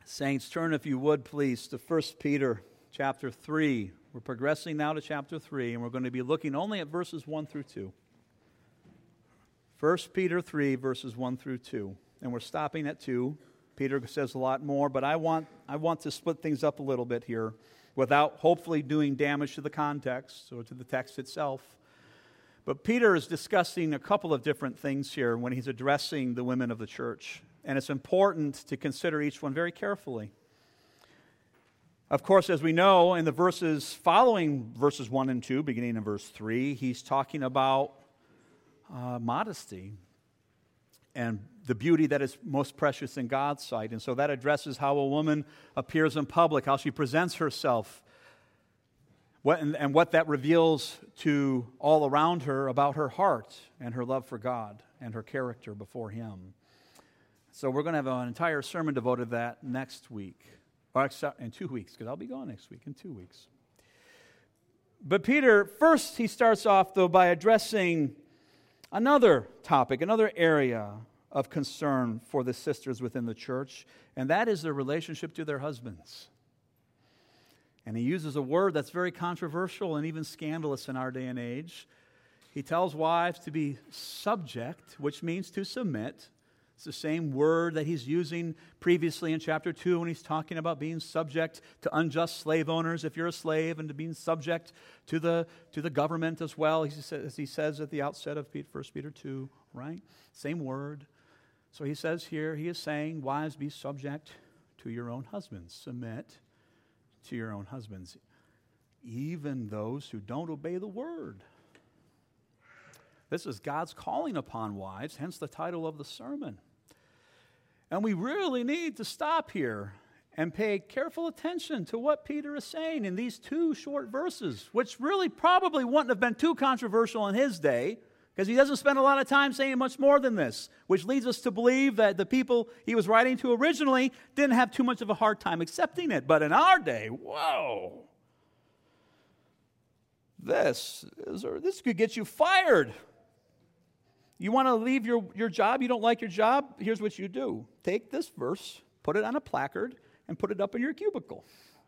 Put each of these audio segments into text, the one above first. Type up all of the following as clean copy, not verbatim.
Saints, turn if you would please to 1 Peter chapter 3. We're progressing now to chapter 3, and we're going to be looking only at verses 1 through 2. 1 Peter 3, verses 1 through 2. And we're stopping at 2. Peter says a lot more, but I want to split things up a little bit here without hopefully doing damage to the context or to the text itself. But Peter is discussing a couple of different things here when he's addressing the women of the church. And it's important to consider each one very carefully. Of course, as we know, in the verses following verses 1 and 2, beginning in verse 3, he's talking about modesty and the beauty that is most precious in God's sight. And so that addresses how a woman appears in public, how she presents herself, and what that reveals to all around her about her heart and her love for God and her character before Him. So we're going to have an entire sermon devoted to that next week, or in 2 weeks, because I'll be gone next week, in 2 weeks. But Peter, first he starts off, though, by addressing another topic, another area of concern for the sisters within the church, and that is their relationship to their husbands. And he uses a word that's very controversial and even scandalous in our day and age. He tells wives to be subject, which means to submit. It's the same word that he's using previously in chapter 2 when he's talking about being subject to unjust slave owners if you're a slave, and to being subject to the government as well, as he says at the outset of 1 Peter 2, right? Same word. So he says here, he is saying, wives, be subject to your own husbands. Submit to your own husbands, even those who don't obey the word. This is God's calling upon wives, hence the title of the sermon. And we really need to stop here and pay careful attention to what Peter is saying in these 2 short verses, which really probably wouldn't have been too controversial in his day, because he doesn't spend a lot of time saying much more than this, which leads us to believe that the people he was writing to originally didn't have too much of a hard time accepting it. But in our day, whoa, this could get you fired. You want to leave your job, you don't like your job, here's what you do. Take this verse, put it on a placard, and put it up in your cubicle.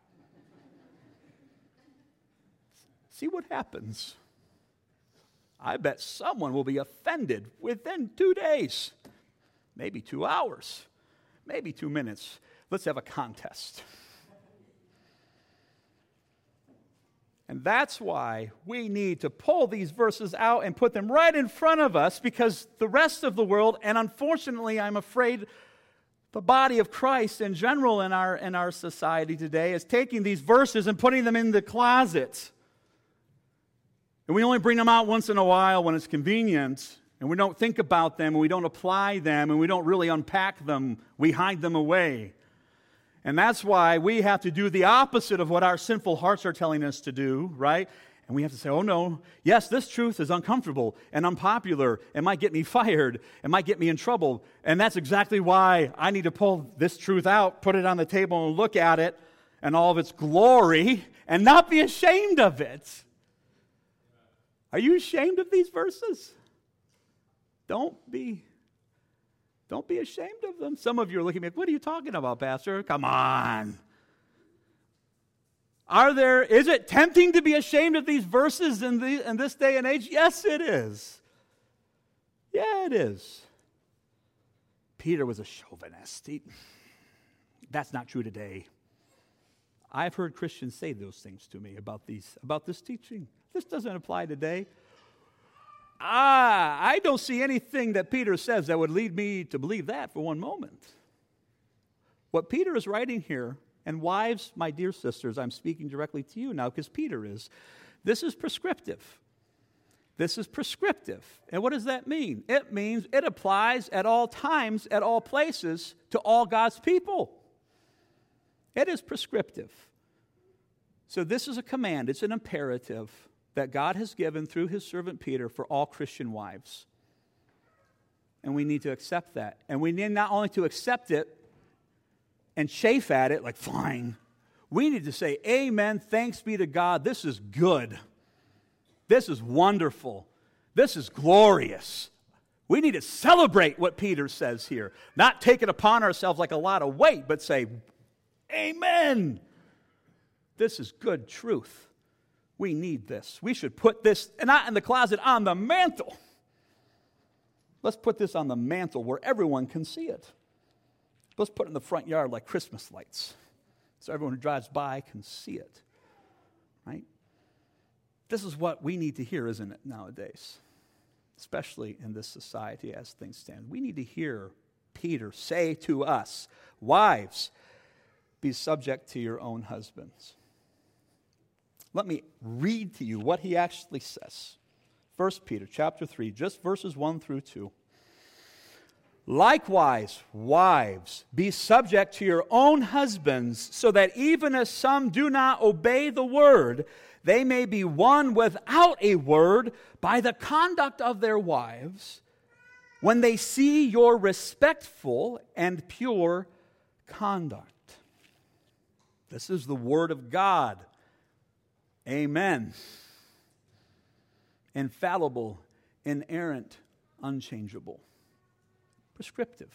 See what happens. I bet someone will be offended within 2 days, maybe 2 hours, maybe 2 minutes. Let's have a contest. And that's why we need to pull these verses out and put them right in front of us, because the rest of the world, and unfortunately I'm afraid the body of Christ in general in our society today, is taking these verses and putting them in the closet. And we only bring them out once in a while when it's convenient, and we don't think about them, and we don't apply them, and we don't really unpack them. We hide them away. And that's why we have to do the opposite of what our sinful hearts are telling us to do, right? And we have to say, oh no, yes, this truth is uncomfortable and unpopular. It might get me fired. It might get me in trouble. And that's exactly why I need to pull this truth out, put it on the table and look at it and all of its glory and not be ashamed of it. Are you ashamed of these verses? Don't be ashamed of them. Some of you are looking at me, what are you talking about, Pastor? Come on. Is it tempting to be ashamed of these verses in this day and age? Yes, it is. Yeah, it is. Peter was a chauvinist. That's not true today. I've heard Christians say those things to me about this teaching. This doesn't apply today. I don't see anything that Peter says that would lead me to believe that for one moment. What Peter is writing here, and wives, my dear sisters, I'm speaking directly to you now because Peter is, this is prescriptive. This is prescriptive. And what does that mean? It means it applies at all times, at all places, to all God's people. It is prescriptive. So this is a command, it's an imperative that God has given through His servant Peter for all Christian wives. And we need to accept that. And we need not only to accept it and chafe at it, like, fine. We need to say, amen, thanks be to God, this is good. This is wonderful. This is glorious. We need to celebrate what Peter says here. Not take it upon ourselves like a lot of weight, but say, Amen. This is good truth. We need this. We should put this not in the closet, on the mantle. Let's put this on the mantle where everyone can see it. Let's put it in the front yard like Christmas lights so everyone who drives by can see it. Right? This is what we need to hear, isn't it, nowadays? Especially in this society as things stand. We need to hear Peter say to us, wives, be subject to your own husbands. Let me read to you what he actually says. 1 Peter chapter 3, just verses 1 through 2. Likewise, wives, be subject to your own husbands, so that even as some do not obey the word, they may be won without a word by the conduct of their wives, when they see your respectful and pure conduct. This is the word of God. Amen. Infallible, inerrant, unchangeable, prescriptive.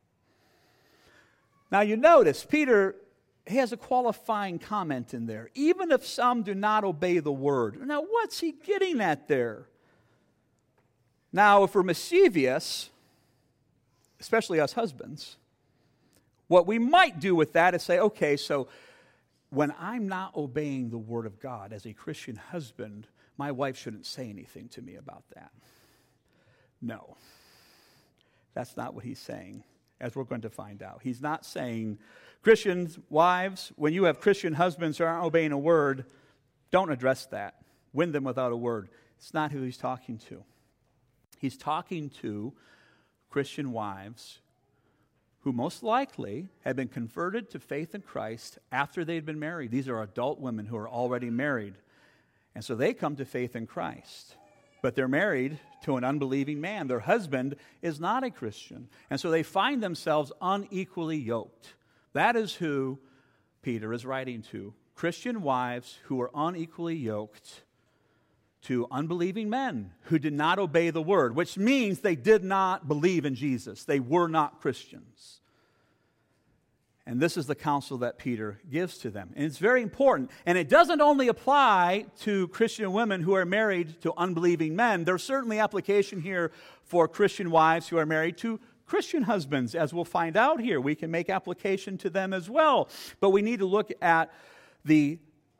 Now you notice, Peter, he has a qualifying comment in there. Even if some do not obey the word. Now what's he getting at there? Now if we're mischievous, especially us husbands, what we might do with that is say, okay, so when I'm not obeying the word of God as a Christian husband, my wife shouldn't say anything to me about that. No. That's not what he's saying, as we're going to find out. He's not saying, Christian wives, when you have Christian husbands who aren't obeying a word, don't address that. Win them without a word. It's not who he's talking to. He's talking to Christian wives who most likely had been converted to faith in Christ after they'd been married. These are adult women who are already married. And so they come to faith in Christ. But they're married to an unbelieving man. Their husband is not a Christian. And so they find themselves unequally yoked. That is who Peter is writing to. Christian wives who are unequally yoked to unbelieving men who did not obey the word, which means they did not believe in Jesus. They were not Christians. And this is the counsel that Peter gives to them. And it's very important. And it doesn't only apply to Christian women who are married to unbelieving men. There's certainly application here for Christian wives who are married to Christian husbands, as we'll find out here. We can make application to them as well. But we need to look at the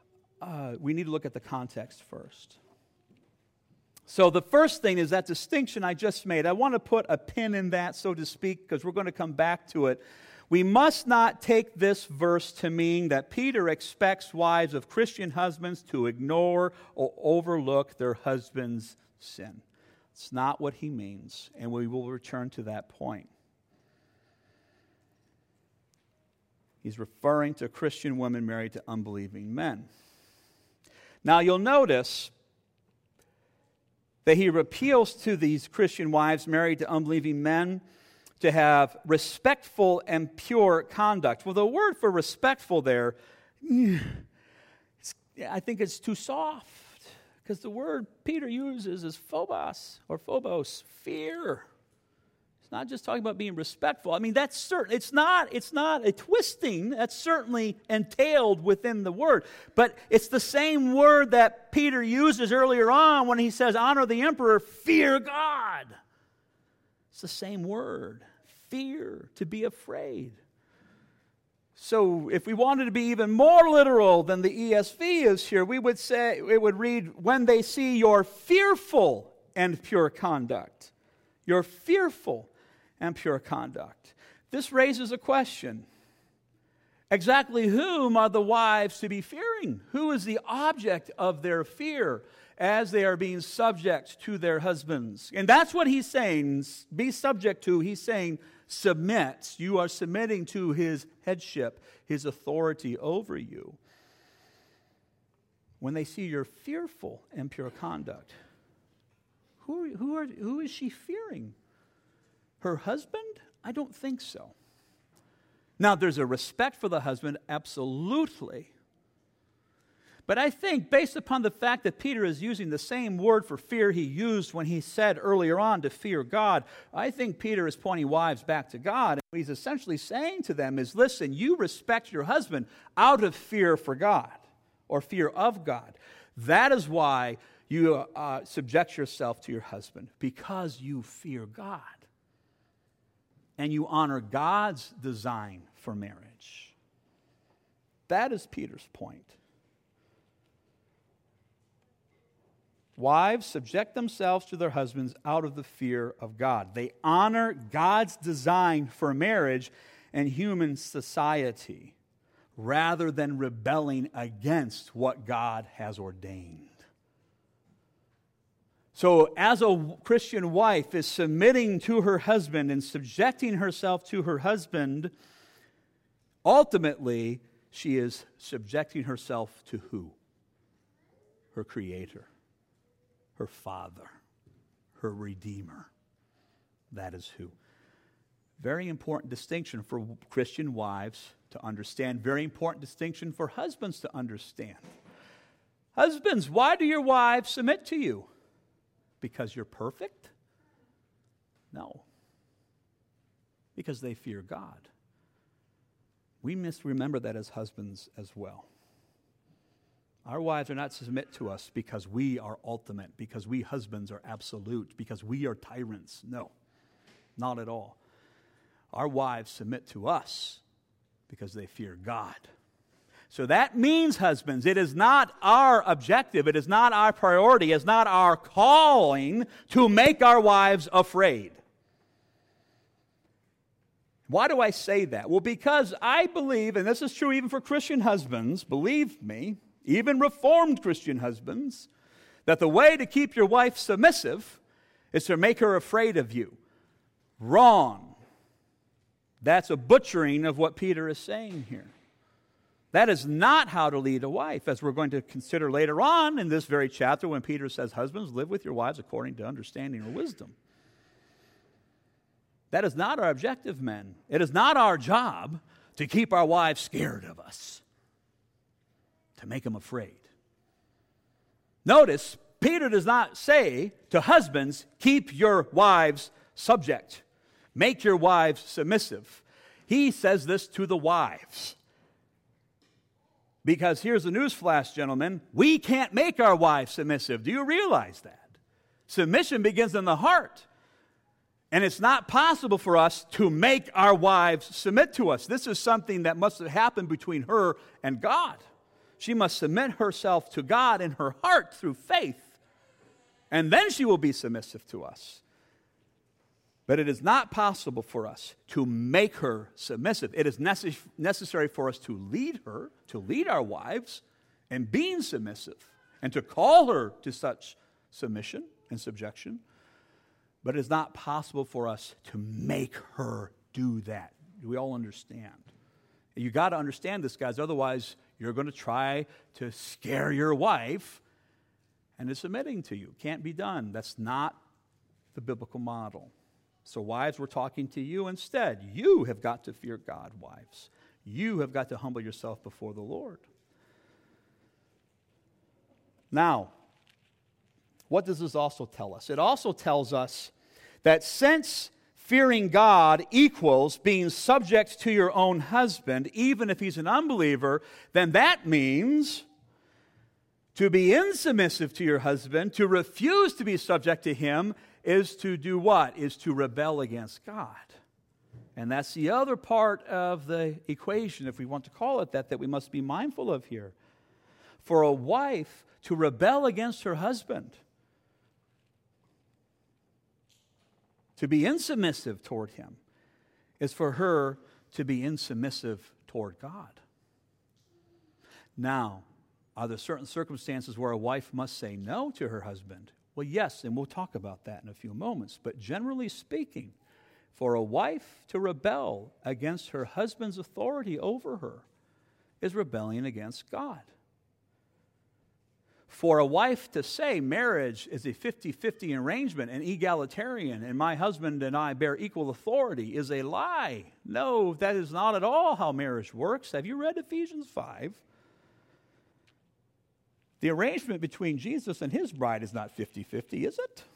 context first. So the first thing is that distinction I just made. I want to put a pin in that, so to speak, because we're going to come back to it. We must not take this verse to mean that Peter expects wives of Christian husbands to ignore or overlook their husband's sin. It's not what he means, and we will return to that point. He's referring to Christian women married to unbelieving men. Now you'll notice that he appeals to these Christian wives married to unbelieving men to have respectful and pure conduct. Well, the word for respectful there, I think it's too soft, because the word Peter uses is phobos, or phobos, fear. It's not just talking about being respectful. I mean, that's certain. It's not a twisting. That's certainly entailed within the word. But it's the same word that Peter uses earlier on when he says, honor the emperor, fear God. It's the same word, fear, to be afraid. So if we wanted to be even more literal than the ESV is here, we would say, it would read, when they see your fearful and pure conduct. Your fearful and pure conduct. This raises a question. Exactly whom are the wives to be fearing? Who is the object of their fear as they are being subject to their husbands? And that's what he's saying, be subject to. He's saying, submit. You are submitting to his headship, his authority over you. When they see your fearful and pure conduct, who is she fearing? Her husband? I don't think so. Now, there's a respect for the husband, absolutely. But I think, based upon the fact that Peter is using the same word for fear he used when he said earlier on to fear God, I think Peter is pointing wives back to God. And what he's essentially saying to them is, listen, you respect your husband out of fear for God or fear of God. That is why you subject yourself to your husband, because you fear God. And you honor God's design for marriage. That is Peter's point. Wives subject themselves to their husbands out of the fear of God. They honor God's design for marriage and human society rather than rebelling against what God has ordained. So as a Christian wife is submitting to her husband and subjecting herself to her husband, ultimately she is subjecting herself to who? Her Creator, her Father, her Redeemer. That is who. Very important distinction for Christian wives to understand. Very important distinction for husbands to understand. Husbands, why do your wives submit to you? Because you're perfect? No. Because they fear God. We must remember that as husbands as well. Our wives are not to submit to us because we are ultimate, because we husbands are absolute, because we are tyrants. No, not at all. Our wives submit to us because they fear God. So that means, husbands, it is not our objective, it is not our priority, it is not our calling to make our wives afraid. Why do I say that? Well, because I believe, and this is true even for Christian husbands, believe me, even Reformed Christian husbands, that the way to keep your wife submissive is to make her afraid of you. Wrong. That's a butchering of what Peter is saying here. That is not how to lead a wife, as we're going to consider later on in this very chapter when Peter says, husbands, live with your wives according to understanding or wisdom. That is not our objective, men. It is not our job to keep our wives scared of us, to make them afraid. Notice, Peter does not say to husbands, keep your wives subject, make your wives submissive. He says this to the wives. Because here's the newsflash, gentlemen, we can't make our wives submissive. Do you realize that? Submission begins in the heart. And it's not possible for us to make our wives submit to us. This is something that must have happened between her and God. She must submit herself to God in her heart through faith. And then she will be submissive to us. But it is not possible for us to make her submissive. It is necessary for us to lead her, to lead our wives in being submissive, and to call her to such submission and subjection. But it is not possible for us to make her do that. Do we all understand? You got to understand this, guys. Otherwise, you're going to try to scare your wife into submitting to you. Can't be done. That's not the biblical model. So wives, we're talking to you instead. You have got to fear God, wives. You have got to humble yourself before the Lord. Now, what does this also tell us? It also tells us that since fearing God equals being subject to your own husband, even if he's an unbeliever, then that means to be insubmissive to your husband, to refuse to be subject to him, is to do what? Is to rebel against God. And that's the other part of the equation, if we want to call it that we must be mindful of here. For a wife to rebel against her husband, to be insubmissive toward him, is for her to be insubmissive toward God. Now, are there certain circumstances where a wife must say no to her husband? Well, yes, and we'll talk about that in a few moments. But generally speaking, for a wife to rebel against her husband's authority over her is rebelling against God. For a wife to say marriage is a 50-50 arrangement and egalitarian and my husband and I bear equal authority is a lie. No, that is not at all how marriage works. Have you read Ephesians 5? The arrangement between Jesus and his bride is not 50-50, is it?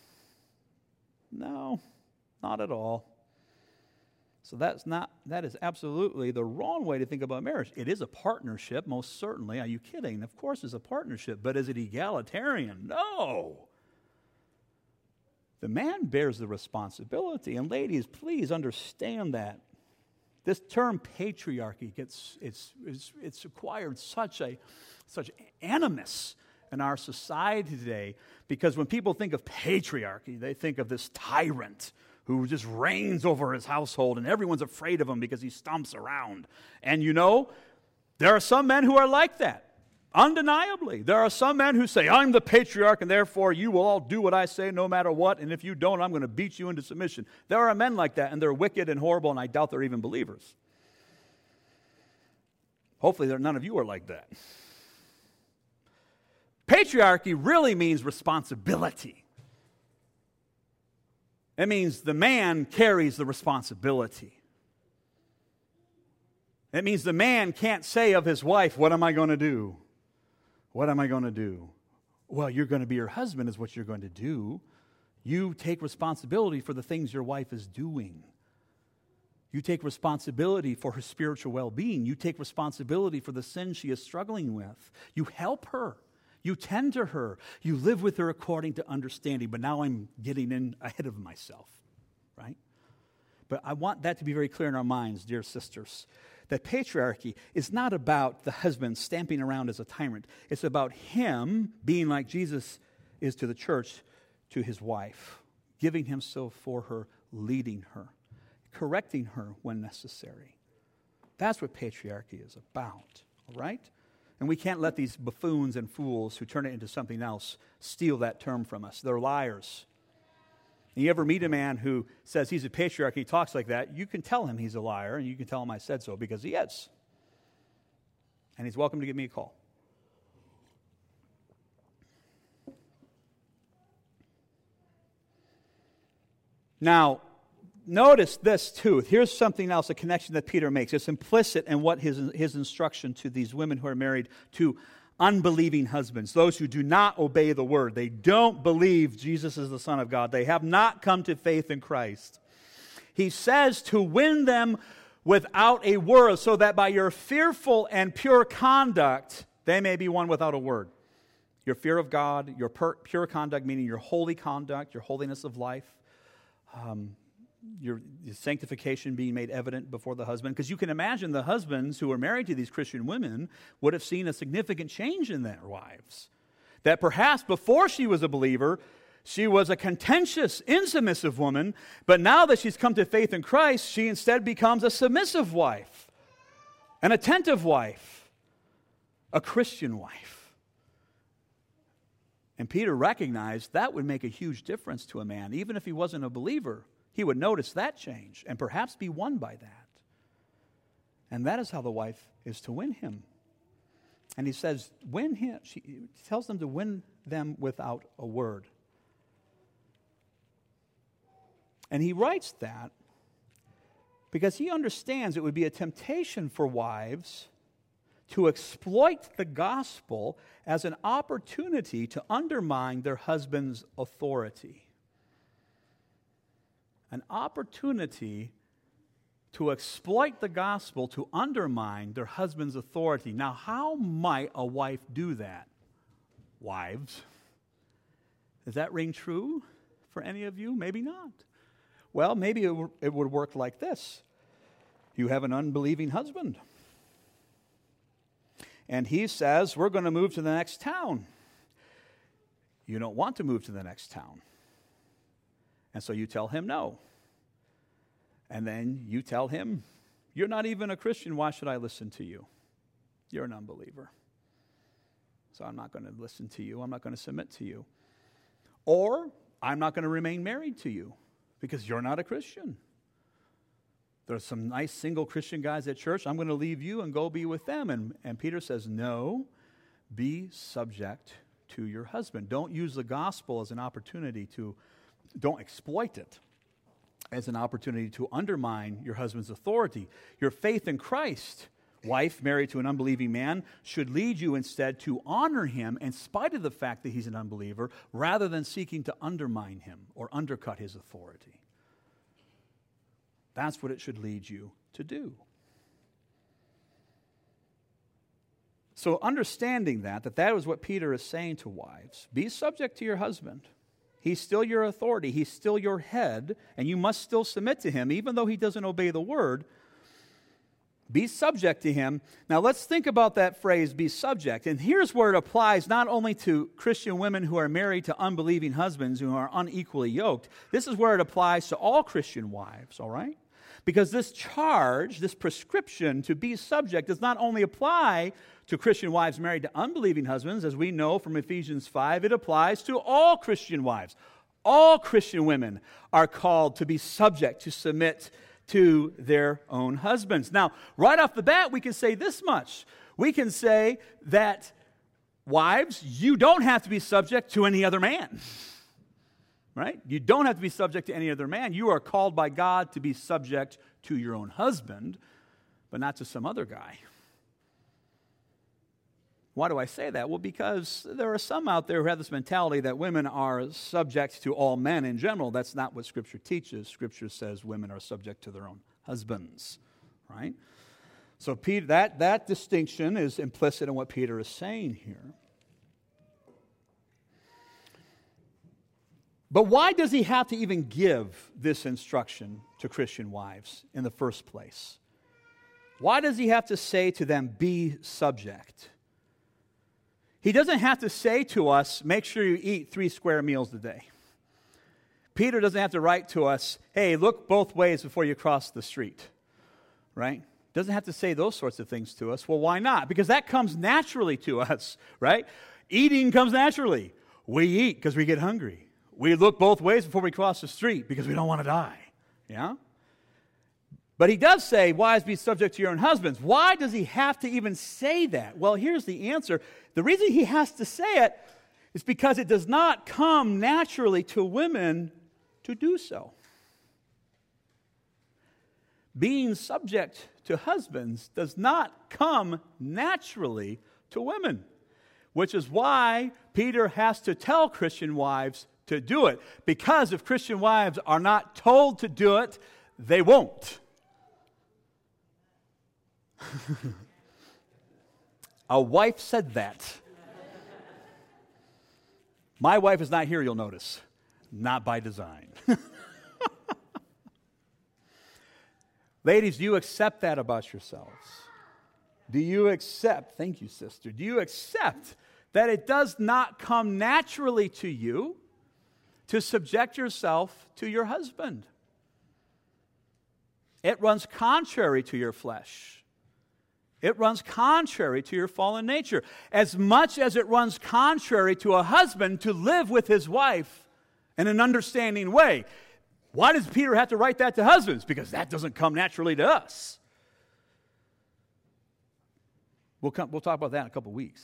No, not at all. So that is absolutely the wrong way to think about marriage. It is a partnership, most certainly. Are you kidding? Of course it's a partnership, but is it egalitarian? No. The man bears the responsibility, and ladies, please understand that. This term patriarchy it's acquired such animus in our society today, because when people think of patriarchy, they think of this tyrant who just reigns over his household, and everyone's afraid of him because he stomps around. And there are some men who are like that. Undeniably, there are some men who say, I'm the patriarch, and therefore you will all do what I say no matter what, and if you don't, I'm going to beat you into submission. There are men like that, and they're wicked and horrible, and I doubt they're even believers. Hopefully none of you are like that. Patriarchy really means responsibility. It means the man carries the responsibility. It means the man can't say of his wife, what am I going to do? What am I going to do? Well, you're going to be her husband is what you're going to do. You take responsibility for the things your wife is doing. You take responsibility for her spiritual well-being. You take responsibility for the sin she is struggling with. You help her. You tend to her. You live with her according to understanding. But now I'm getting in ahead of myself, right? But I want that to be very clear in our minds, dear sisters, that patriarchy is not about the husband stamping around as a tyrant. It's about him being like Jesus is to the church, to his wife, giving himself for her, leading her, correcting her when necessary. That's what patriarchy is about, all right? And we can't let these buffoons and fools who turn it into something else steal that term from us. They're liars. And you ever meet a man who says he's a patriarch, he talks like that, you can tell him he's a liar, and you can tell him I said so, because he is. And he's welcome to give me a call. Now, notice this too. Here's something else, a connection that Peter makes. It's implicit in what his instruction to these women who are married to unbelieving husbands, those who do not obey the word. They don't believe Jesus is the Son of God. They have not come to faith in Christ. He says to win them without a word, so that by your fearful and pure conduct, they may be won without a word. Your fear of God, your pure conduct, meaning your holy conduct, your holiness of life, your sanctification being made evident before the husband. Because you can imagine the husbands who are married to these Christian women would have seen a significant change in their wives. That perhaps before she was a believer, she was a contentious, insubmissive woman, but now that she's come to faith in Christ, she instead becomes a submissive wife, an attentive wife, a Christian wife. And Peter recognized that would make a huge difference to a man, even if he wasn't a believer. He would notice that change and perhaps be won by that. And that is how the wife is to win him. And he says, win him. She tells them to win them without a word. And he writes that because he understands it would be a temptation for wives to exploit the gospel as an opportunity to undermine their husband's authority. An opportunity to exploit the gospel to undermine their husband's authority. Now, how might a wife do that? Wives. Does that ring true for any of you? Maybe not. Well, maybe it would work like this. You have an unbelieving husband. And he says, we're going to move to the next town. You don't want to move to the next town. And so you tell him no. And then you tell him, you're not even a Christian. Why should I listen to you? You're an unbeliever. So I'm not going to listen to you. I'm not going to submit to you. Or I'm not going to remain married to you because you're not a Christian. There's some nice single Christian guys at church. I'm going to leave you and go be with them. And Peter says, no, be subject to your husband. Don't use the gospel as an opportunity don't exploit it as an opportunity to undermine your husband's authority. Your faith in Christ wife married to an unbelieving man should lead you instead to honor him in spite of the fact that he's an unbeliever, rather than seeking to undermine him or undercut his authority. That's what it should lead you to do. So understanding that is what Peter is saying to wives. Be subject to your husband. He's still your authority. He's still your head, and you must still submit to him, even though he doesn't obey the word. Be subject to him. Now let's think about that phrase, be subject. And here's where it applies not only to Christian women who are married to unbelieving husbands who are unequally yoked. This is where it applies to all Christian wives, all right? Because this charge, this prescription to be subject does not only apply to Christian wives married to unbelieving husbands, as we know from Ephesians 5, it applies to all Christian wives. All Christian women are called to be subject, to submit to their own husbands. Now, right off the bat, we can say this much. We can say that, wives, you don't have to be subject to any other man. Right? You don't have to be subject to any other man. You are called by God to be subject to your own husband, but not to some other guy. Why do I say that? Well, because there are some out there who have this mentality that women are subject to all men in general. That's not what Scripture teaches. Scripture says women are subject to their own husbands, right? So Peter, that distinction is implicit in what Peter is saying here. But why does he have to even give this instruction to Christian wives in the first place? Why does he have to say to them, be subject? He doesn't have to say to us, make sure you eat 3 square meals a day. Peter doesn't have to write to us, hey, look both ways before you cross the street, right? Doesn't have to say those sorts of things to us. Well, why not? Because that comes naturally to us, right? Eating comes naturally. We eat because we get hungry. We look both ways before we cross the street because we don't want to die, yeah? But he does say, wives, be subject to your own husbands. Why does he have to even say that? Well, here's the answer. The reason he has to say it is because it does not come naturally to women to do so. Being subject to husbands does not come naturally to women, which is why Peter has to tell Christian wives to do it. Because if Christian wives are not told to do it, they won't. A wife said that. My wife is not here, you'll notice. Not by design. Ladies, do you accept that about yourselves? Do you accept, thank you, sister, do you accept that it does not come naturally to you to subject yourself to your husband? It runs contrary to your flesh. It runs contrary to your fallen nature. As much as it runs contrary to a husband to live with his wife in an understanding way. Why does Peter have to write that to husbands? Because that doesn't come naturally to us. We'll talk about that in a couple weeks.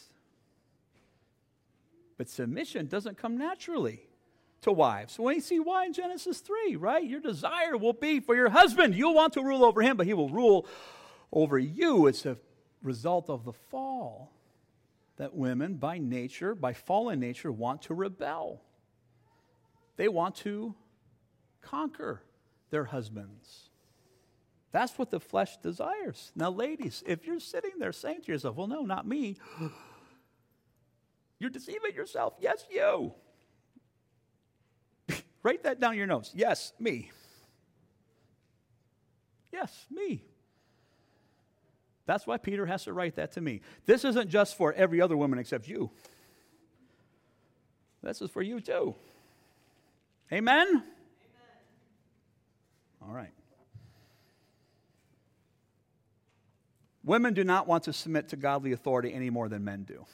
But submission doesn't come naturally to wives. When you see why in Genesis 3, right? Your desire will be for your husband. You'll want to rule over him, but he will rule over you. It's a result of the fall that women, by nature, by fallen nature, want to rebel. They want to conquer their husbands. That's what the flesh desires. Now, ladies, if you're sitting there saying to yourself, well, no, not me, you're deceiving yourself. Yes, you. Write that down in your notes. Yes, me. Yes, me. That's why Peter has to write that to me. This isn't just for every other woman except you. This is for you too. Amen? Amen. All right. Women do not want to submit to godly authority any more than men do.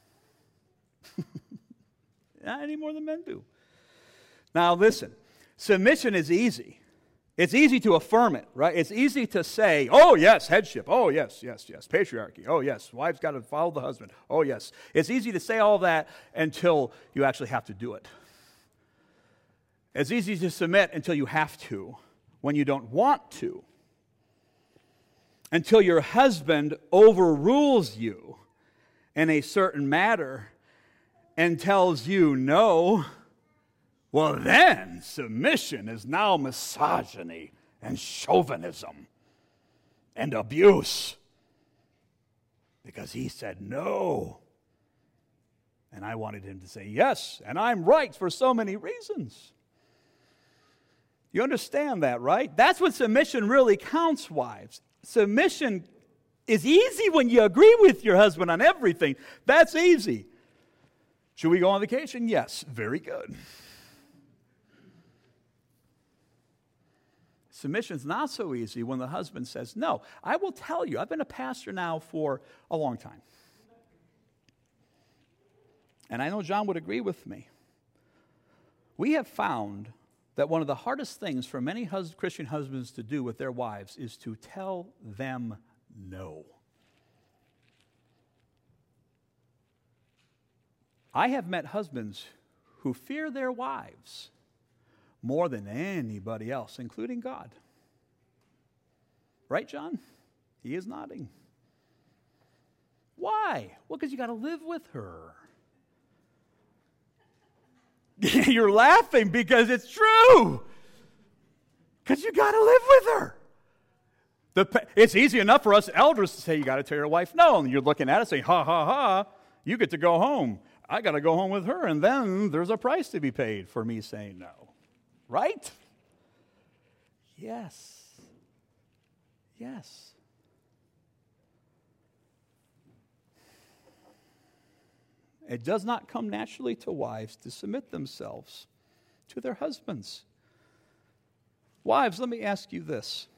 Not any more than men do. Now listen, submission is easy. It's easy to affirm it, right? It's easy to say, oh yes, headship. Oh yes, yes, yes. Patriarchy. Oh yes, wives got to follow the husband. Oh yes. It's easy to say all that until you actually have to do it. It's easy to submit until you have to, when you don't want to. until your husband overrules you in a certain matter and tells you no, well then submission is now misogyny and chauvinism and abuse. Because he said no. And I wanted him to say yes, and I'm right for so many reasons. You understand that, right? That's what submission really counts, wives. Submission is easy when you agree with your husband on everything. That's easy. Should we go on vacation? Yes. Very good. Submission's not so easy when the husband says no. I will tell you, I've been a pastor now for a long time. And I know John would agree with me. We have found that one of the hardest things for many Christian husbands to do with their wives is to tell them no. I have met husbands who fear their wives more than anybody else, including God. Right, John? He is nodding. Why? Well, because you got to live with her. You're laughing because it's true. Because you got to live with her. It's easy enough for us elders to say, you got to tell your wife no. And you're looking at it saying, ha, ha, ha, you get to go home. I got to go home with her. And then there's a price to be paid for me saying no. Right? Yes. Yes. It does not come naturally to wives to submit themselves to their husbands. Wives, let me ask you this.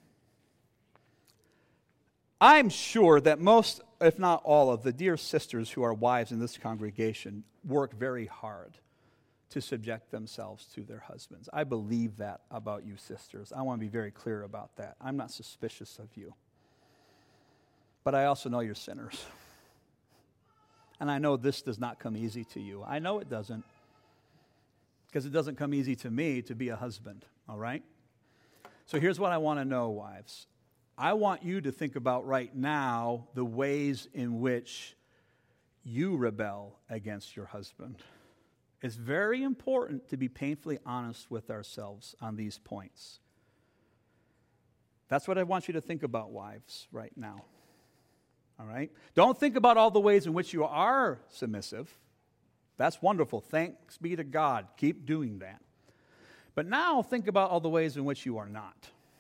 I'm sure that most, if not all, of the dear sisters who are wives in this congregation work very hard to subject themselves to their husbands. I believe that about you sisters. I want to be very clear about that. I'm not suspicious of you. But I also know you're sinners. And I know this does not come easy to you. I know it doesn't. Because it doesn't come easy to me to be a husband, all right? So here's what I want to know, wives. I want you to think about right now the ways in which you rebel against your husband. It's very important to be painfully honest with ourselves on these points. That's what I want you to think about, wives, right now. All right? Don't think about all the ways in which you are submissive. That's wonderful. Thanks be to God. Keep doing that. But now think about all the ways in which you are not.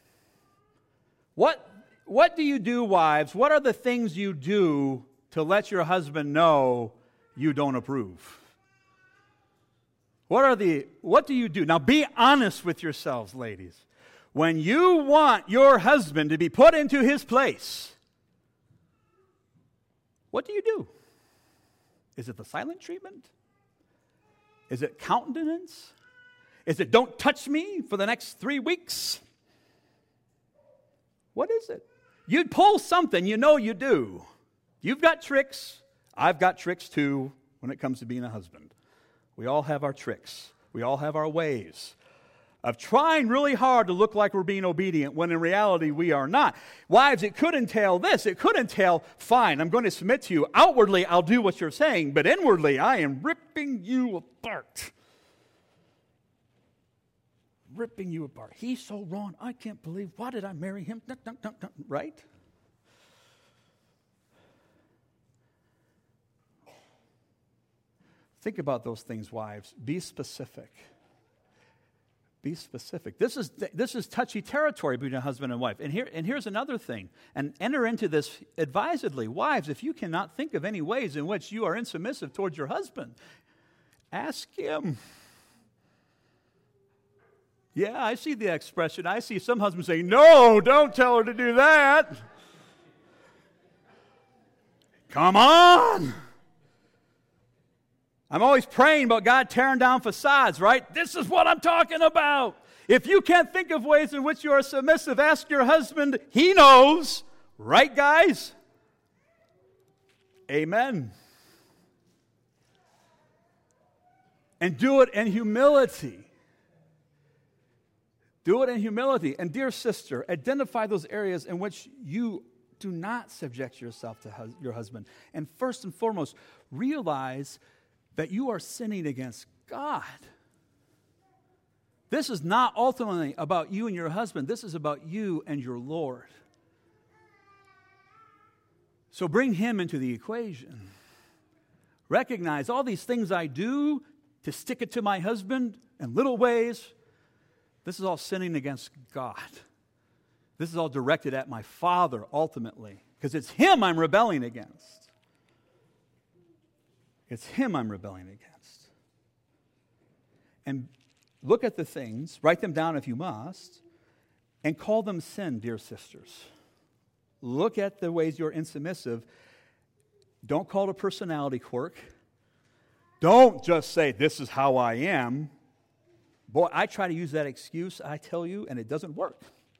What do you do, wives? What are the things you do to let your husband know you don't approve? What do you do? Now be honest with yourselves, ladies. When you want your husband to be put into his place, what do you do? Is it the silent treatment? Is it countenance? Is it don't touch me for the next 3 weeks? What is it? You'd pull something, you know you do. You've got tricks. I've got tricks too when it comes to being a husband. We all have our tricks. We all have our ways of trying really hard to look like we're being obedient when in reality we are not. Wives, it could entail this. It could entail, fine, I'm going to submit to you. Outwardly, I'll do what you're saying, but inwardly, I am ripping you apart. Ripping you apart. He's so wrong. I can't believe, why did I marry him? Right? Think about those things, wives. Be specific. Be specific. This is touchy territory between a husband and wife. And here's another thing. And enter into this advisedly. Wives, if you cannot think of any ways in which you are insubmissive towards your husband, ask him. Yeah, I see the expression. I see some husbands saying, no, don't tell her to do that. Come on. I'm always praying about God tearing down facades, right? This is what I'm talking about. If you can't think of ways in which you are submissive, ask your husband. He knows. Right, guys? Amen. And do it in humility. Do it in humility. And dear sister, identify those areas in which you do not subject yourself to your husband. And first and foremost, realize that you are sinning against God. This is not ultimately about you and your husband. This is about you and your Lord. So bring him into the equation. Recognize all these things I do to stick it to my husband in little ways. This is all sinning against God. This is all directed at my Father ultimately, because it's him I'm rebelling against. It's him I'm rebelling against. And look at the things, write them down if you must, and call them sin, dear sisters. Look at the ways you're insubmissive. Don't call it a personality quirk. Don't just say, this is how I am. Boy, I try to use that excuse, I tell you, and it doesn't work.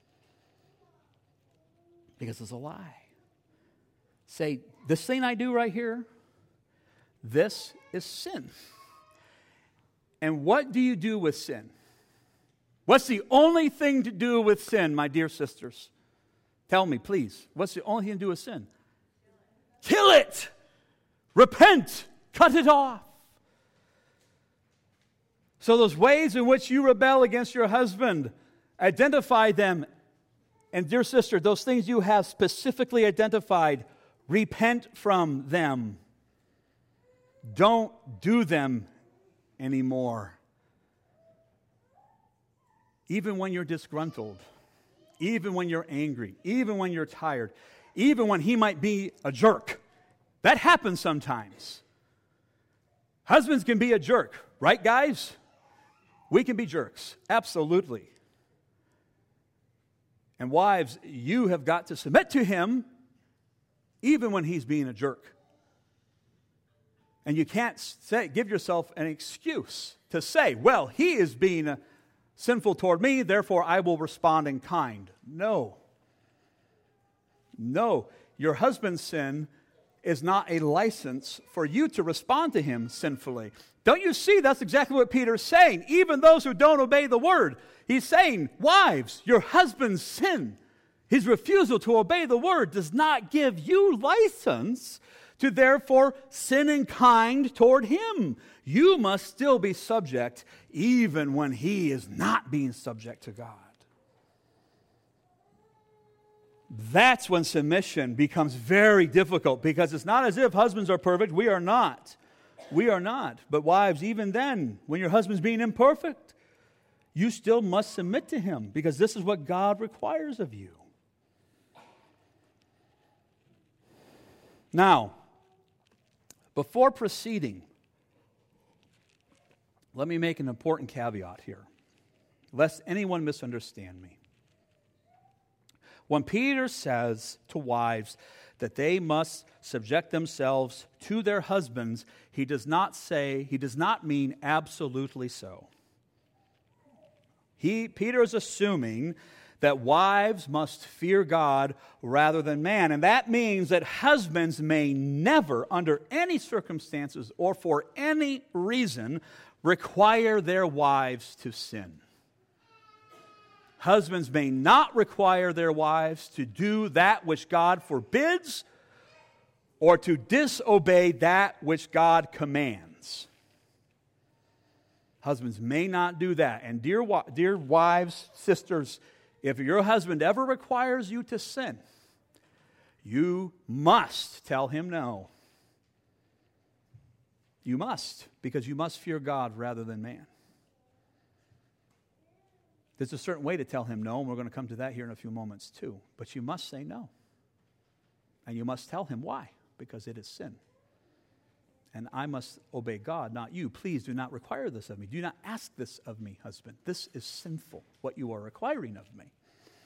Because it's a lie. Say, this thing I do right here, this is sin. And what do you do with sin? What's the only thing to do with sin, my dear sisters? Tell me, please. What's the only thing to do with sin? Kill it! Repent! Cut it off! So those ways in which you rebel against your husband, identify them. And dear sister, those things you have specifically identified, repent from them. Don't do them anymore. Even when you're disgruntled, even when you're angry, even when you're tired, even when he might be a jerk. That happens sometimes. Husbands can be a jerk, right, guys? We can be jerks, absolutely. And wives, you have got to submit to him even when he's being a jerk. And you can't give yourself an excuse to say, well, he is being sinful toward me, therefore I will respond in kind. No. No. Your husband's sin is not a license for you to respond to him sinfully. Don't you see that's exactly what Peter's saying? Even those who don't obey the word. He's saying, wives, your husband's sin, his refusal to obey the word does not give you license to therefore sin in kind toward him. You must still be subject even when he is not being subject to God. That's when submission becomes very difficult, because it's not as if husbands are perfect. We are not. We are not. But wives, even then, when your husband's being imperfect, you still must submit to him, because this is what God requires of you. Now, before proceeding, let me make an important caveat here, lest anyone misunderstand me. When Peter says to wives that they must subject themselves to their husbands, he does not mean absolutely so. Peter is assuming that wives must fear God rather than man. And that means that husbands may never, under any circumstances or for any reason, require their wives to sin. Husbands may not require their wives to do that which God forbids or to disobey that which God commands. Husbands may not do that. And dear wives, sisters, if your husband ever requires you to sin, you must tell him no. You must, because you must fear God rather than man. There's a certain way to tell him no, and we're going to come to that here in a few moments too. But you must say no. And you must tell him why, because it is sin. And I must obey God, not you. Please do not require this of me. Do not ask this of me, husband. This is sinful, what you are requiring of me.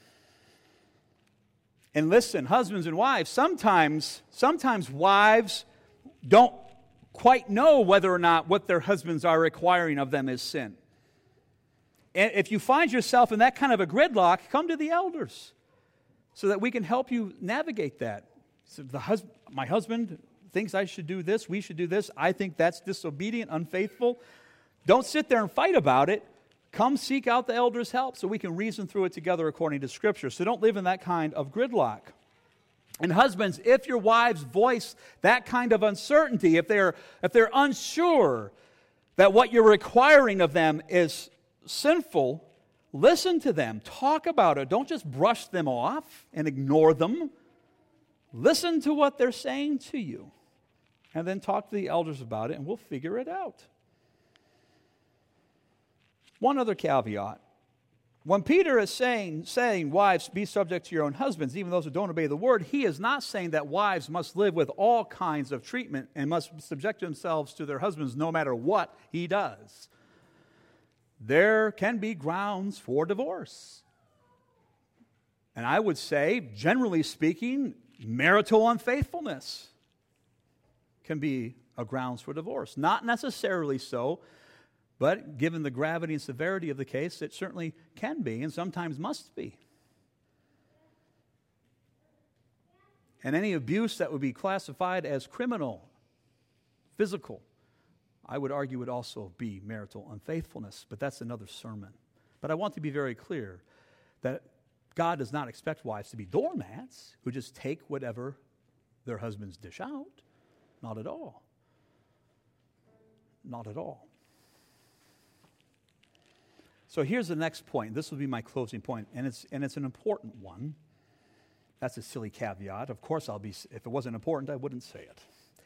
And listen, husbands and wives, sometimes wives don't quite know whether or not what their husbands are requiring of them is sin. And if you find yourself in that kind of a gridlock, come to the elders so that we can help you navigate that. So my husband thinks I should do this, we should do this. I think that's disobedient, unfaithful. Don't sit there and fight about it. Come seek out the elders' help so we can reason through it together according to Scripture. So don't live in that kind of gridlock. And husbands, if your wives voice that kind of uncertainty, if they're unsure that what you're requiring of them is sinful, listen to them. Talk about it. Don't just brush them off and ignore them. Listen to what they're saying to you. And then talk to the elders about it, and we'll figure it out. One other caveat. When Peter is saying, wives, be subject to your own husbands, even those who don't obey the word, he is not saying that wives must live with all kinds of treatment and must subject themselves to their husbands no matter what he does. There can be grounds for divorce. And I would say, generally speaking, marital unfaithfulness can be a grounds for divorce. Not necessarily so, but given the gravity and severity of the case, it certainly can be and sometimes must be. And any abuse that would be classified as criminal, physical, I would argue would also be marital unfaithfulness, but that's another sermon. But I want to be very clear that God does not expect wives to be doormats who just take whatever their husbands dish out. Not at all. Not at all. So here's the next point. This will be my closing point, and it's an important one. That's a silly caveat. Of course, if it wasn't important, I wouldn't say it.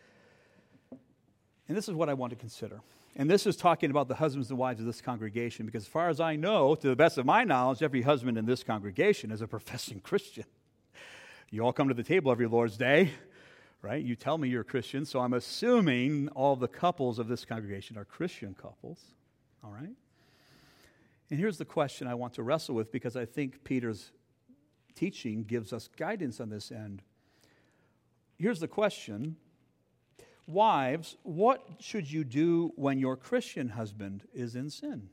And this is what I want to consider. And this is talking about the husbands and wives of this congregation, because as far as I know, to the best of my knowledge, every husband in this congregation is a professing Christian. You all come to the table every Lord's Day, right? You tell me you're a Christian, so I'm assuming all the couples of this congregation are Christian couples, all right? And here's the question I want to wrestle with, because I think Peter's teaching gives us guidance on this end. Here's the question. Wives, what should you do when your Christian husband is in sin?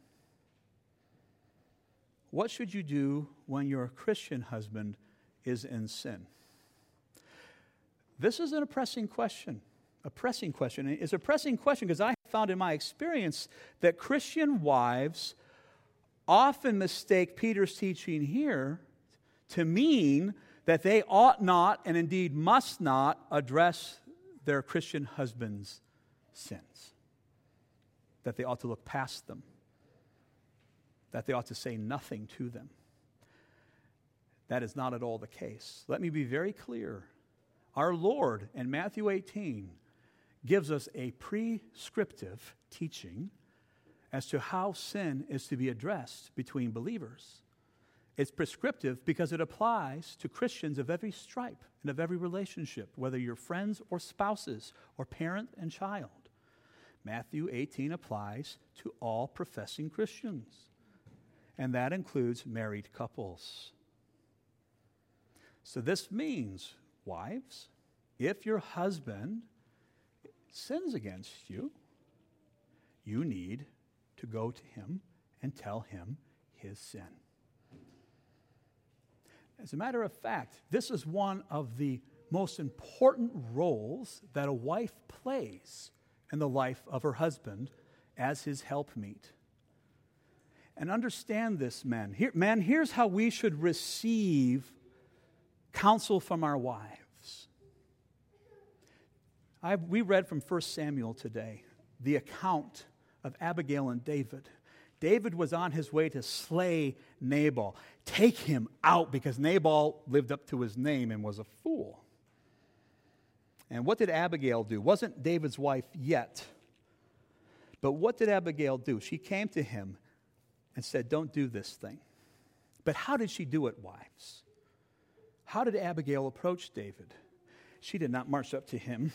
What should you do when your Christian husband is in sin? This is a pressing question. A pressing question. It's a pressing question because I have found in my experience that Christian wives often mistake Peter's teaching here to mean that they ought not and indeed must not address their Christian husband's sins. That they ought to look past them. That they ought to say nothing to them. That is not at all the case. Let me be very clear. Our Lord in Matthew 18 gives us a prescriptive teaching as to how sin is to be addressed between believers. It's prescriptive because it applies to Christians of every stripe and of every relationship, whether you're friends or spouses or parent and child. Matthew 18 applies to all professing Christians, and that includes married couples. So this means, wives, if your husband sins against you, you need to go to him and tell him his sin. As a matter of fact, this is one of the most important roles that a wife plays in the life of her husband as his helpmeet. And understand this, men. Here's how we should receive counsel from our wives. We read from 1 Samuel today the account of Abigail and David. David was on his way to slay Nabal. Take him out, because Nabal lived up to his name and was a fool. And what did Abigail do? Wasn't David's wife yet. But what did Abigail do? She came to him and said, don't do this thing. But how did she do it, wives? How did Abigail approach David? She did not march up to him,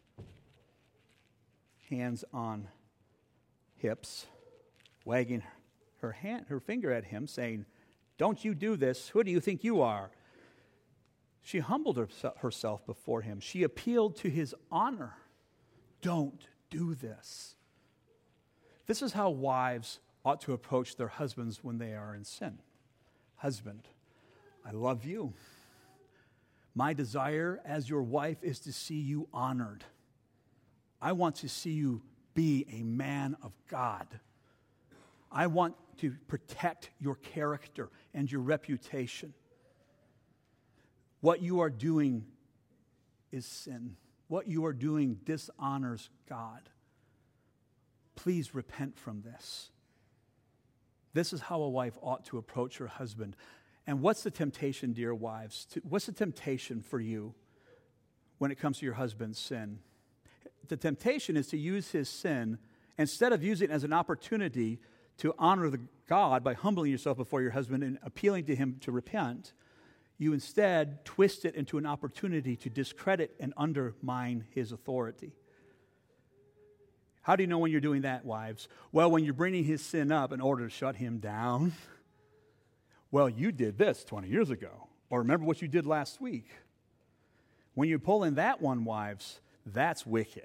hands on hips, wagging her finger at him, saying, don't you do this. Who do you think you are? She humbled herself before him. She appealed to his honor. Don't do this. This is how wives ought to approach their husbands when they are in sin. Husband, I love you. My desire as your wife is to see you honored. I want to see you be a man of God. I want to protect your character and your reputation. What you are doing is sin. What you are doing dishonors God. Please repent from this. This is how a wife ought to approach her husband. And what's the temptation, dear wives? What's the temptation for you when it comes to your husband's sin? The temptation is to use his sin, instead of using it as an opportunity to honor God by humbling yourself before your husband and appealing to him to repent, you instead twist it into an opportunity to discredit and undermine his authority. How do you know when you're doing that, wives? Well, when you're bringing his sin up in order to shut him down. Well, you did this 20 years ago. Or remember what you did last week. When you pull in that one, wives, that's wicked.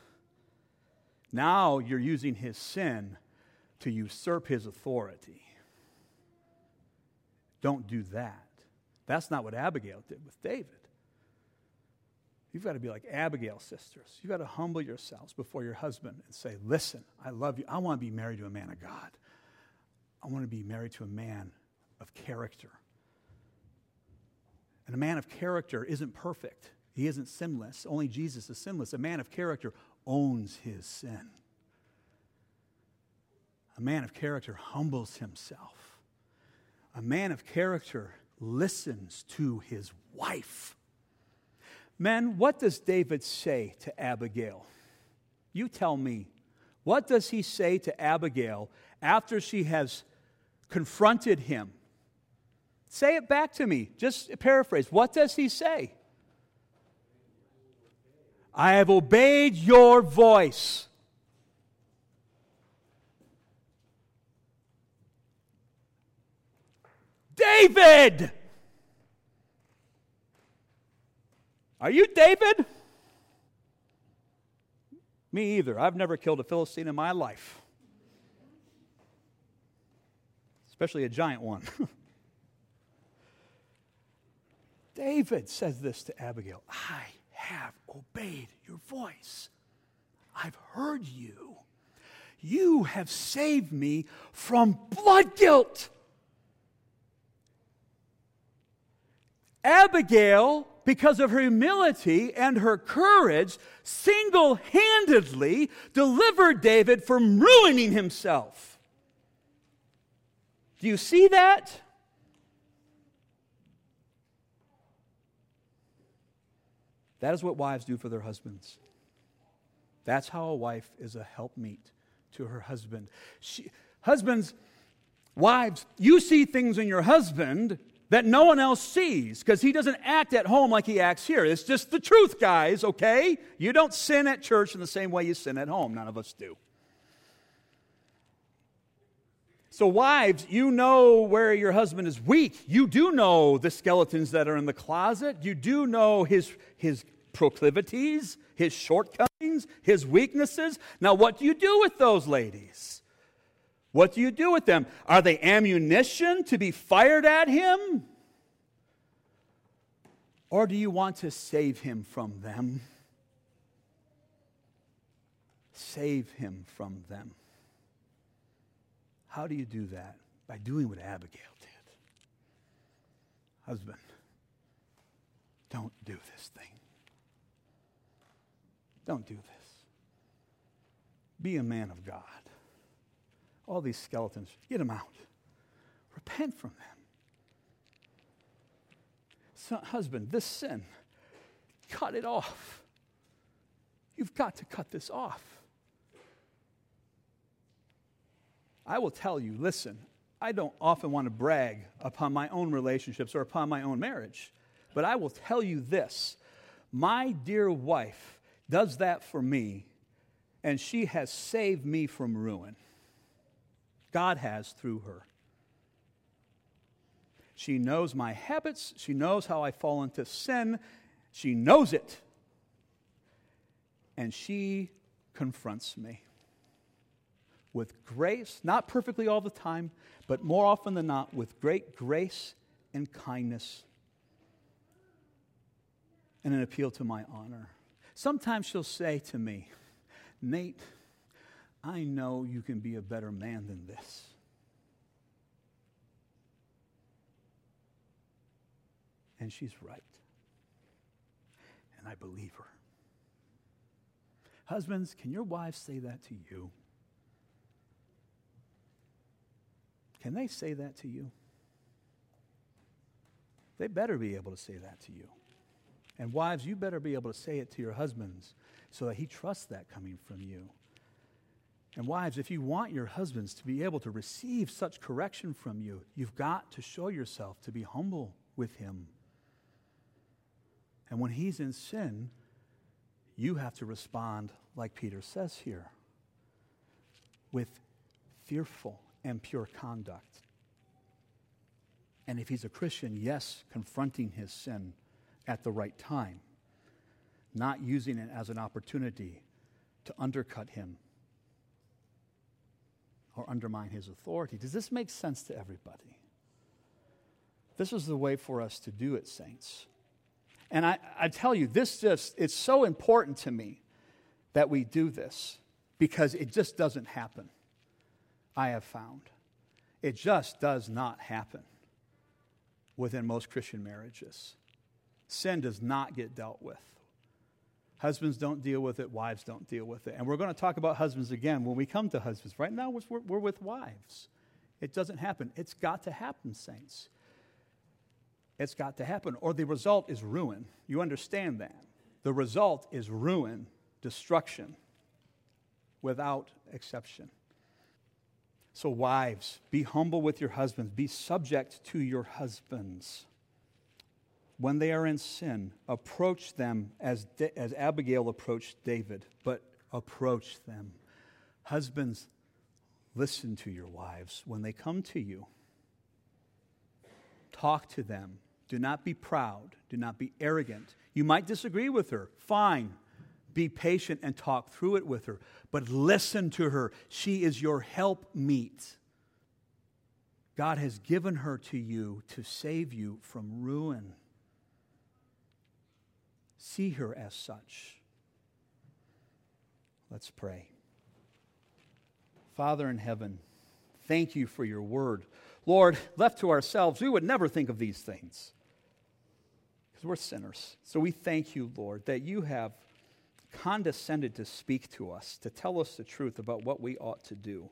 Now you're using his sin to usurp his authority. Don't do that. That's not what Abigail did with David. You've got to be like Abigail, sisters. You've got to humble yourselves before your husband and say, listen, I love you. I want to be married to a man of God. I want to be married to a man of character. And a man of character isn't perfect. He isn't sinless. Only Jesus is sinless. A man of character owns his sin. A man of character humbles himself. A man of character listens to his wife. Men, what does David say to Abigail? You tell me. What does he say to Abigail after she has confronted him? Say it back to me. Just paraphrase. What does he say? I have obeyed your voice. David! Are you David? Me either. I've never killed a Philistine in my life. Especially a giant one. David says this to Abigail. I have obeyed your voice. I've heard you. You have saved me from blood guilt. Abigail, because of her humility and her courage, single-handedly delivered David from ruining himself. Do you see that? That is what wives do for their husbands. That's how a wife is a helpmeet to her husband. Husbands, wives, you see things in your husband that no one else sees because he doesn't act at home like he acts here. It's just the truth, guys, okay? You don't sin at church in the same way you sin at home. None of us do. So wives, you know where your husband is weak. You do know the skeletons that are in the closet. You do know his proclivities, his shortcomings, his weaknesses. Now, what do you do with those ladies? What do you do with them? Are they ammunition to be fired at him? Or do you want to save him from them? Save him from them. How do you do that? By doing what Abigail did. Husband, don't do this thing. Don't do this. Be a man of God. All these skeletons, get them out. Repent from them. So, husband, this sin, cut it off. You've got to cut this off. I will tell you, listen, I don't often want to brag upon my own relationships or upon my own marriage, but I will tell you this. My dear wife does that for me, and she has saved me from ruin. God has through her. She knows my habits. She knows how I fall into sin. She knows it. And she confronts me with grace, not perfectly all the time, but more often than not, with great grace and kindness and an appeal to my honor. Sometimes she'll say to me, Nate, I know you can be a better man than this. and she's right. And I believe her. Husbands, can your wives say that to you? Can they say that to you? They better be able to say that to you. And wives, you better be able to say it to your husbands so that he trusts that coming from you. And wives, if you want your husbands to be able to receive such correction from you, you've got to show yourself to be humble with him. And when he's in sin, you have to respond like Peter says here, with fearful and pure conduct. And if he's a Christian, yes, confronting his sin at the right time, not using it as an opportunity to undercut him or undermine his authority. Does this make sense to everybody? This is the way for us to do it, saints. And I tell you, it's so important to me that we do this because it just doesn't happen, I have found. It just does not happen within most Christian marriages. Sin does not get dealt with. Husbands don't deal with it. Wives don't deal with it. And we're going to talk about husbands again when we come to husbands. Right now, we're with wives. It doesn't happen. It's got to happen, saints. It's got to happen, or the result is ruin. You understand that. The result is ruin, destruction, without exception. So wives, be humble with your husbands. Be subject to your husbands. When they are in sin, approach them as Abigail approached David, but approach them. Husbands, listen to your wives when they come to you. Talk to them. Do not be proud. Do not be arrogant. You might disagree with her. Fine. Be patient and talk through it with her. But listen to her. She is your helpmeet. God has given her to you to save you from ruin. See her as such. Let's pray. Father in heaven, thank you for your word. Lord, left to ourselves, we would never think of these things because we're sinners. So we thank you, Lord, that you have condescended to speak to us, to tell us the truth about what we ought to do.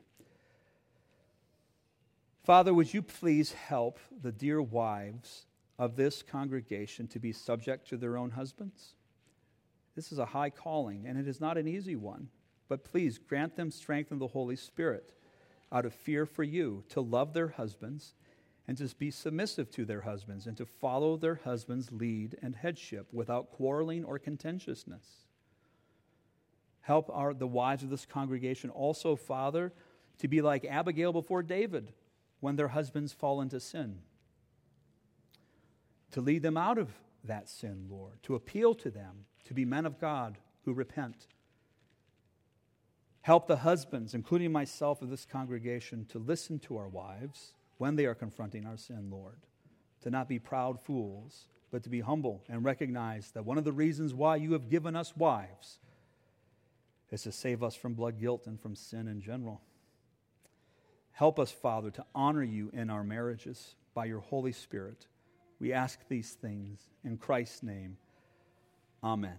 Father, would you please help the dear wives of this congregation to be subject to their own husbands? This is a high calling, and it is not an easy one. But please grant them strength in the Holy Spirit out of fear for you, to love their husbands and to be submissive to their husbands and to follow their husbands' lead and headship without quarreling or contentiousness. Help the wives of this congregation also, Father, to be like Abigail before David when their husbands fall into sin. To lead them out of that sin, Lord, to appeal to them, to be men of God who repent. Help the husbands, including myself of this congregation, to listen to our wives when they are confronting our sin, Lord. To not be proud fools, but to be humble and recognize that one of the reasons why you have given us wives is to save us from blood guilt and from sin in general. Help us, Father, to honor you in our marriages by your Holy Spirit. We ask these things in Christ's name. Amen.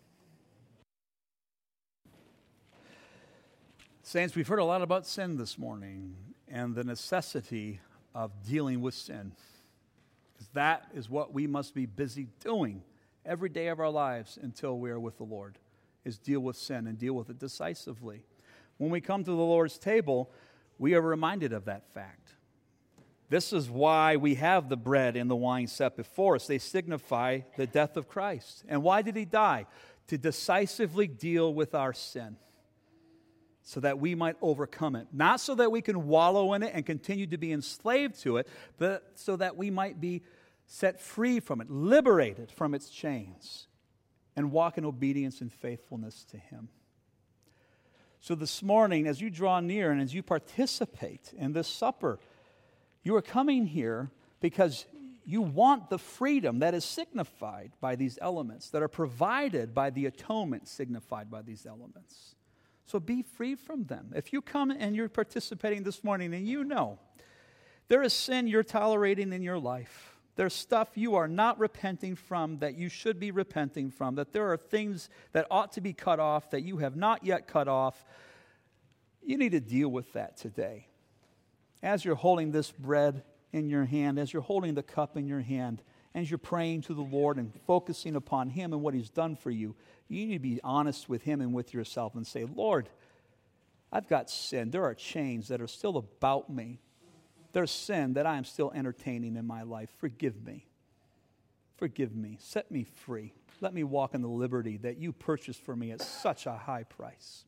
Saints, we've heard a lot about sin this morning and the necessity of dealing with sin. Because that is what we must be busy doing every day of our lives until we are with the Lord, is deal with sin and deal with it decisively. When we come to the Lord's table, we are reminded of that fact. This is why we have the bread and the wine set before us. They signify the death of Christ. And why did he die? To decisively deal with our sin, so that we might overcome it. Not so that we can wallow in it and continue to be enslaved to it, but so that we might be set free from it, liberated from its chains, and walk in obedience and faithfulness to him. So this morning, as you draw near and as you participate in this supper, you are coming here because you want the freedom that is signified by these elements, that are provided by the atonement signified by these elements. So be free from them. If you come and you're participating this morning and you know there is sin you're tolerating in your life, there's stuff you are not repenting from that you should be repenting from, that there are things that ought to be cut off that you have not yet cut off, you need to deal with that today. As you're holding this bread in your hand, as you're holding the cup in your hand, as you're praying to the Lord and focusing upon Him and what He's done for you, you need to be honest with Him and with yourself and say, Lord, I've got sin. There are chains that are still about me. There's sin that I am still entertaining in my life. Forgive me. Forgive me. Set me free. Let me walk in the liberty that you purchased for me at such a high price.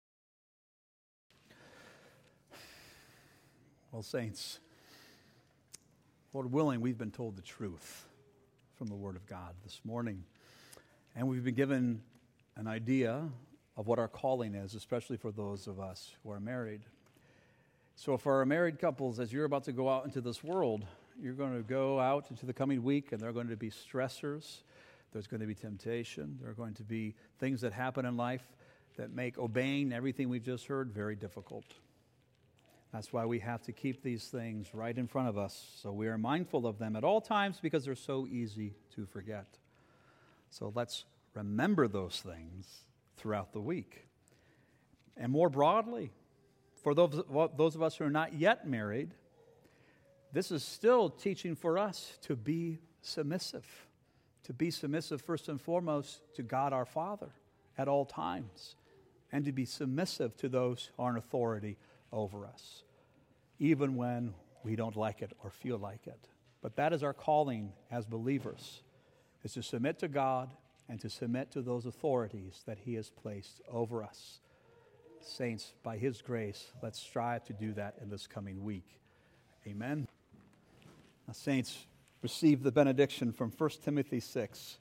Well, saints, Lord willing, we've been told the truth from the Word of God this morning. And we've been given an idea of what our calling is, especially for those of us who are married. So for our married couples, as you're about to go out into this world, you're going to go out into the coming week, and there are going to be stressors. There's going to be temptation. There are going to be things that happen in life that make obeying everything we've just heard very difficult. That's why we have to keep these things right in front of us, so we are mindful of them at all times, because they're so easy to forget. So let's remember those things throughout the week. And more broadly, for those of us who are not yet married, this is still teaching for us to be submissive. To be submissive first and foremost to God our Father at all times, and to be submissive to those who are in authority over us, even when we don't like it or feel like it. But that is our calling as believers, is to submit to God and to submit to those authorities that He has placed over us. Saints, by His grace, let's strive to do that in this coming week. Amen. Now, saints, receive the benediction from 1 Timothy 6.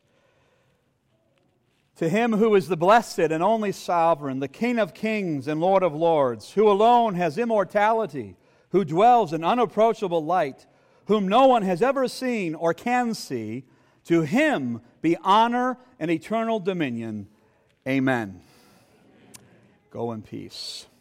To Him who is the blessed and only sovereign, the King of kings and Lord of lords, who alone has immortality, who dwells in unapproachable light, whom no one has ever seen or can see, to Him be honor and eternal dominion. Amen. Go in peace.